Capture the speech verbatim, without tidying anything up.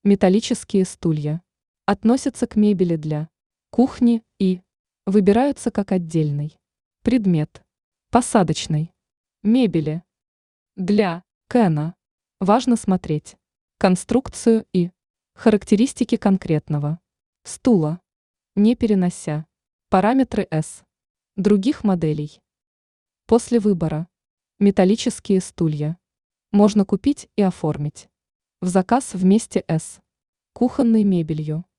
Металлические стулья относятся к мебели для кухни и выбираются как отдельный предмет посадочной мебели. Для Кена важно смотреть конструкцию и характеристики конкретного стула, не перенося параметры S других моделей. После выбора металлические стулья можно купить и оформить в заказ вместе с кухонной мебелью.